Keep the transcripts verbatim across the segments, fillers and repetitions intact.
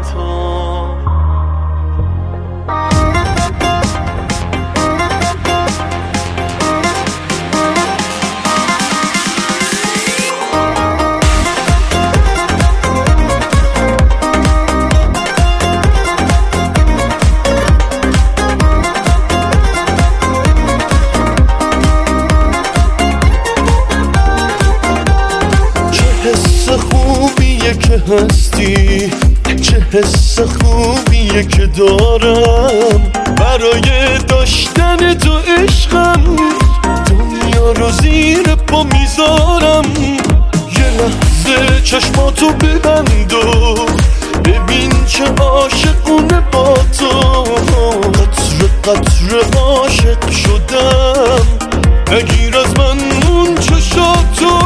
که هستی، چه حس خوبیه که دارم برای داشتن تو عشقم، دنیا رو زیر پا میذارم. یه لحظه چشماتو ببند و ببین چه عاشقونه با تو، قطره قطره عاشق شدم، نگیر از من اون چشاتو.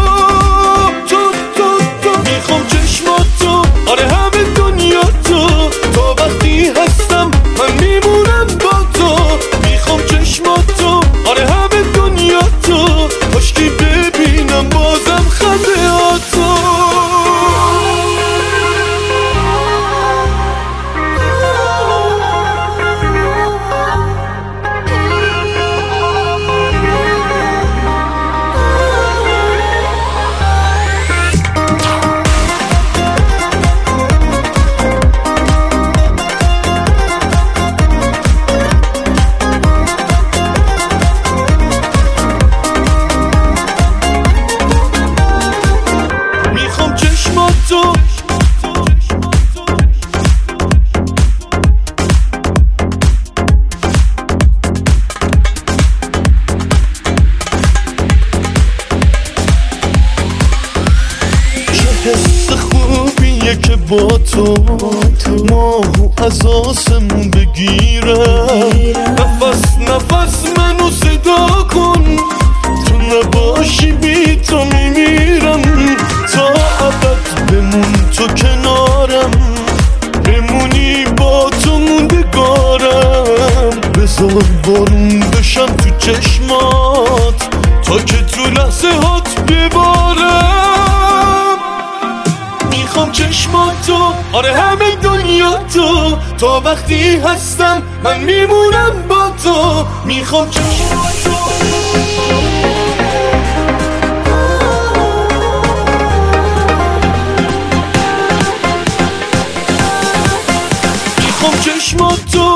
میخوام چشماتو، آره همه دنیا تو، تا وقتی هستم من میمونم با تو. میخوام چشماتو، آره همه دنیا تو، کاشکی ببینم بازم خنده هاتو. حس خوبیه که با تو ماهو از آسمون بگیرم، نفس نفس منو صدا کن، تو نباشی بی تو میمیرم. تا ابد بمون تو کنارم، بمونی با تو موندگارم. بذار بارون بشم تو چشمات تا که تو لحظه هات ببارم. میخوام چشماتو، آره همه دنیا تو، تا وقتی هستم من میمونم با تو. میخوام چشماتو، میخوام چشماتو